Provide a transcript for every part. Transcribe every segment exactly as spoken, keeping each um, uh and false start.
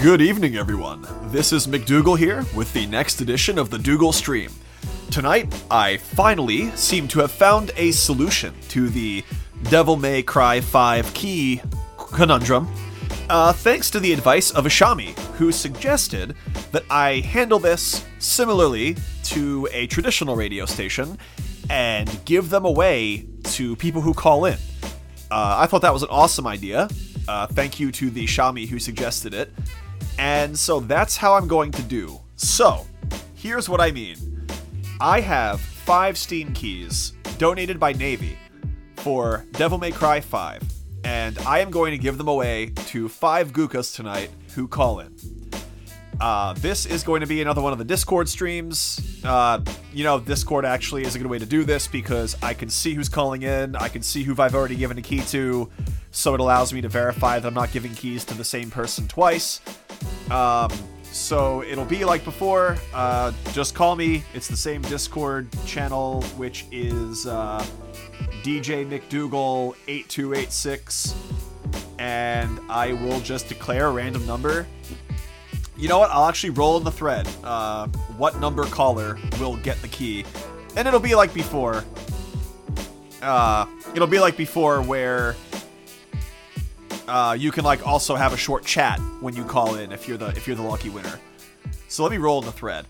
Good evening, everyone. This is McDougal here with the next edition of the Dougal Stream. Tonight, I finally seem to have found a solution to the Devil May Cry five key conundrum, uh, thanks to the advice of Ashami, who suggested that I handle this similarly to a traditional radio station and give them away to people who call in. Uh, I thought that was an awesome idea. Uh, thank you to the Shami who suggested it. And so that's how I'm going to do. So, here's what I mean. I have five Steam keys donated by Navy for Devil May Cry five, and I am going to give them away to five Gookas tonight who call in. Uh, this is going to be another one of the Discord streams. Uh, you know, Discord actually is a good way to do this because I can see who's calling in, I can see who I've already given a key to, so it allows me to verify that I'm not giving keys to the same person twice. Um, so it'll be like before, uh, just call me. It's the same Discord channel, which is uh, D J McDougal eight two eight six, and I will just declare a random number. You know what? I'll actually roll in the thread. Uh, what number caller will get the key? And it'll be like before. Uh, it'll be like before where uh, you can like also have a short chat when you call in if you're the if you're the lucky winner. So let me roll in the thread.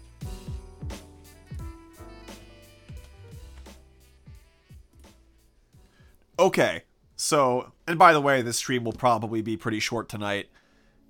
Okay. So, and by the way, this stream will probably be pretty short tonight.